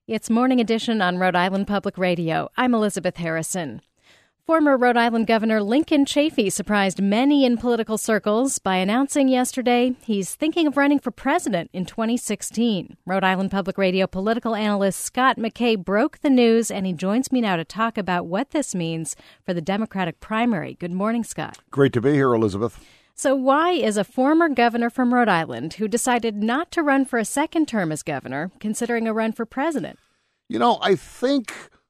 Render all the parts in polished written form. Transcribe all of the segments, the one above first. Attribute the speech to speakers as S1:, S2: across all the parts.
S1: It's Morning Edition on Rhode Island Public Radio. I'm Elizabeth Harrison. Former Rhode Island Governor Lincoln Chafee surprised many in political circles by announcing yesterday he's thinking of running for president in 2016. Rhode Island Public Radio political analyst Scott McKay broke the news, and he joins me now to talk about what this means for the Democratic primary. Good morning, Scott.
S2: Great to be here, Elizabeth.
S1: So why is a former governor from Rhode Island who decided not to run for a second term as governor considering a run for president?
S2: You know, I think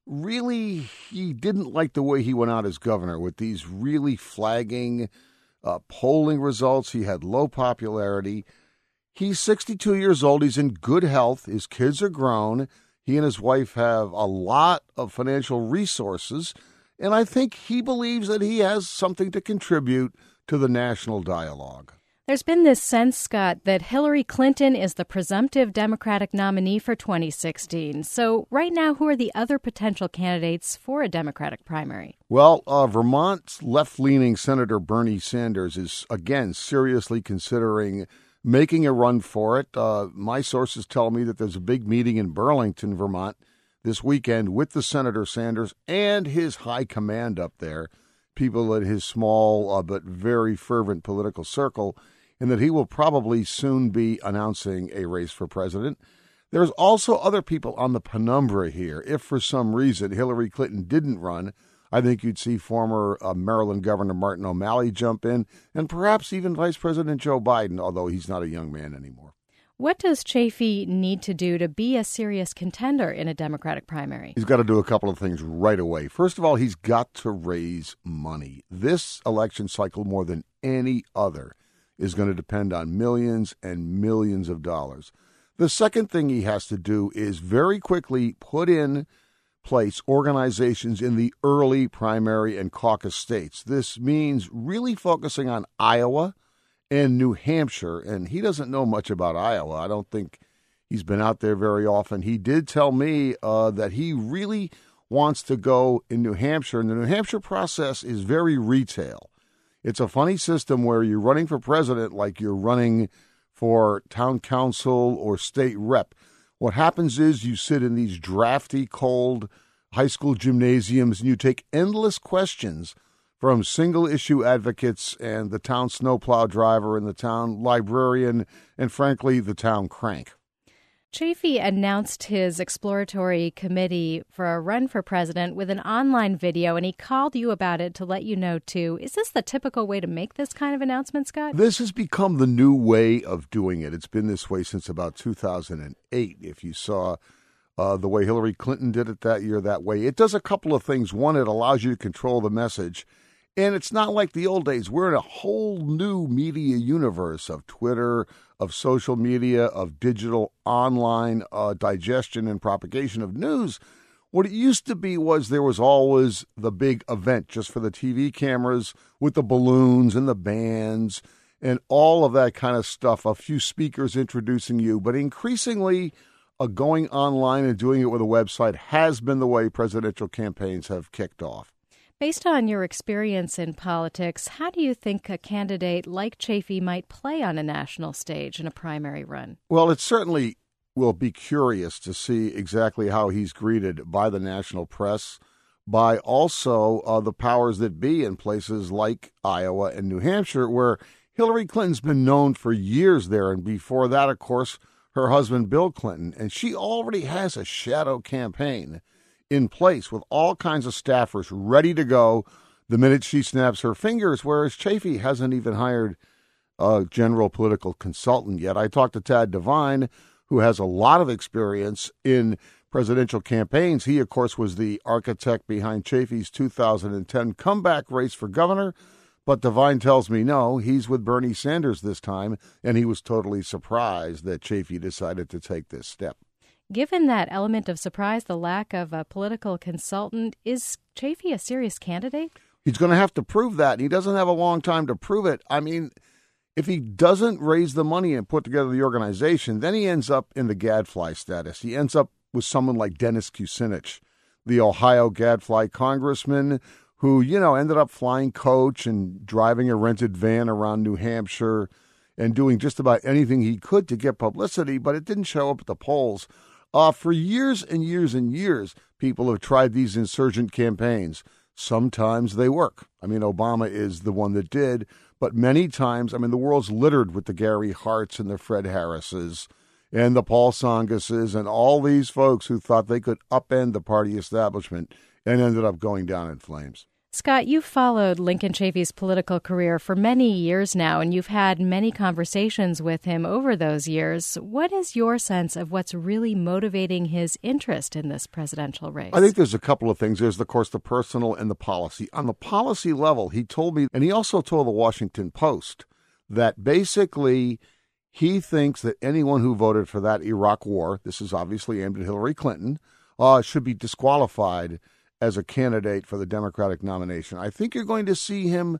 S2: really he didn't like the way he went out as governor with these really flagging polling results. He had low popularity. He's 62 years old. He's in good health. His kids are grown. He and his wife have a lot of financial resources. And I think he believes that he has something to contribute to the national dialogue.
S1: There's been this sense, Scott, that Hillary Clinton is the presumptive Democratic nominee for 2016. So right now, who are the other potential candidates for a Democratic primary?
S2: Well, Vermont's left-leaning Senator Bernie Sanders is, again, seriously considering making a run for it. My sources tell me that there's a big meeting in Burlington, Vermont, this weekend with the Senator Sanders and his high command up there, people in his small but very fervent political circle, and that he will probably soon be announcing a race for president. There's also other people on the penumbra here. If for some reason Hillary Clinton didn't run, I think you'd see former Maryland Governor Martin O'Malley jump in, and perhaps even Vice President Joe Biden, although he's not a young man anymore.
S1: What does Chafee need to do to be a serious contender in a Democratic primary?
S2: He's got to do a couple of things right away. First of all, he's got to raise money. This election cycle, more than any other, is going to depend on millions and millions of dollars. The second thing he has to do is very quickly put in place organizations in the early primary and caucus states. This means really focusing on Iowa and New Hampshire, and he doesn't know much about Iowa. I don't think he's been out there very often. He did tell me that he really wants to go in New Hampshire, and the New Hampshire process is very retail. It's a funny system where you're running for president like you're running for town council or state rep. What happens is you sit in these drafty, cold high school gymnasiums and you take endless questions from single-issue advocates and the town snowplow driver and the town librarian and, frankly, the town crank.
S1: Chafee announced his exploratory committee for a run for president with an online video, and he called you about it to let you know, too. Is this the typical way to make this kind of announcement, Scott?
S2: This has become the new way of doing it. It's been this way since about 2008. If you saw the way Hillary Clinton did it that year that way, it does a couple of things. One, it allows you to control the message. And it's not like the old days. We're in a whole new media universe of Twitter, of social media, of digital online digestion and propagation of news. What it used to be was there was always the big event just for the TV cameras with the balloons and the bands and all of that kind of stuff, a few speakers introducing you. But increasingly, going online and doing it with a website has been the way presidential campaigns have kicked off.
S1: Based on your experience in politics, how do you think a candidate like Chafee might play on a national stage in a primary run?
S2: Well, it certainly will be curious to see exactly how he's greeted by the national press, by also the powers that be in places like Iowa and New Hampshire, where Hillary Clinton's been known for years there. And before that, of course, her husband, Bill Clinton. And she already has a shadow campaign in place with all kinds of staffers ready to go the minute she snaps her fingers, whereas Chafee hasn't even hired a general political consultant yet. I talked to Tad Devine, who has a lot of experience in presidential campaigns. He, of course, was the architect behind Chafee's 2010 comeback race for governor, but Devine tells me no, he's with Bernie Sanders this time, and he was totally surprised that Chafee decided to take this step.
S1: Given that element of surprise, the lack of a political consultant, is Chafee a serious candidate?
S2: He's going to have to prove that. He doesn't have a long time to prove it. I mean, if he doesn't raise the money and put together the organization, then he ends up in the gadfly status. He ends up with someone like Dennis Kucinich, the Ohio gadfly congressman who, ended up flying coach and driving a rented van around New Hampshire and doing just about anything he could to get publicity, but it didn't show up at the polls. For years and years and years, people have tried these insurgent campaigns. Sometimes they work. I mean, Obama is the one that did, but many times, I mean, the world's littered with the Gary Harts and the Fred Harrises and the Paul Tsongases and all these folks who thought they could upend the party establishment and ended up going down in flames.
S1: Scott, you've followed Lincoln Chafee's political career for many years now, and you've had many conversations with him over those years. What is your sense of what's really motivating his interest in this presidential race?
S2: I think there's a couple of things. There's, of course, the personal and the policy. On the policy level, he told me, and he also told the Washington Post, that basically he thinks that anyone who voted for that Iraq war, this is obviously aimed at Hillary Clinton, should be disqualified as a candidate for the Democratic nomination. I think you're going to see him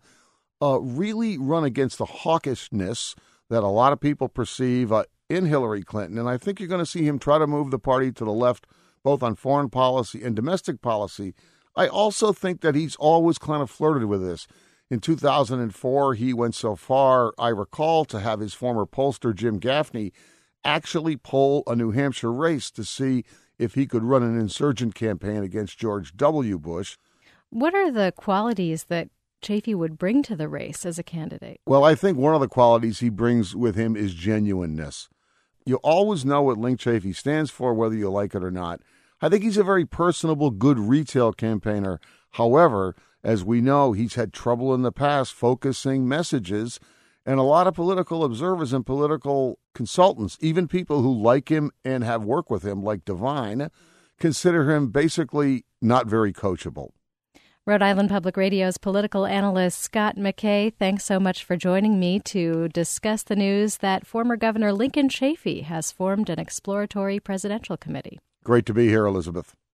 S2: really run against the hawkishness that a lot of people perceive in Hillary Clinton. And I think you're going to see him try to move the party to the left, both on foreign policy and domestic policy. I also think that he's always kind of flirted with this. In 2004, he went so far, I recall, to have his former pollster, Jim Gaffney, actually poll a New Hampshire race to see if he could run an insurgent campaign against George W. Bush.
S1: What are the qualities that Chafee would bring to the race as a candidate?
S2: Well, I think one of the qualities he brings with him is genuineness. You always know what Link Chafee stands for, whether you like it or not. I think he's a very personable, good retail campaigner. However, as we know, he's had trouble in the past focusing messages. And a lot of political observers and political consultants, even people who like him and have worked with him, like Devine, consider him basically not very coachable.
S1: Rhode Island Public Radio's political analyst Scott McKay, thanks so much for joining me to discuss the news that former Governor Lincoln Chafee has formed an exploratory presidential committee.
S2: Great to be here, Elizabeth.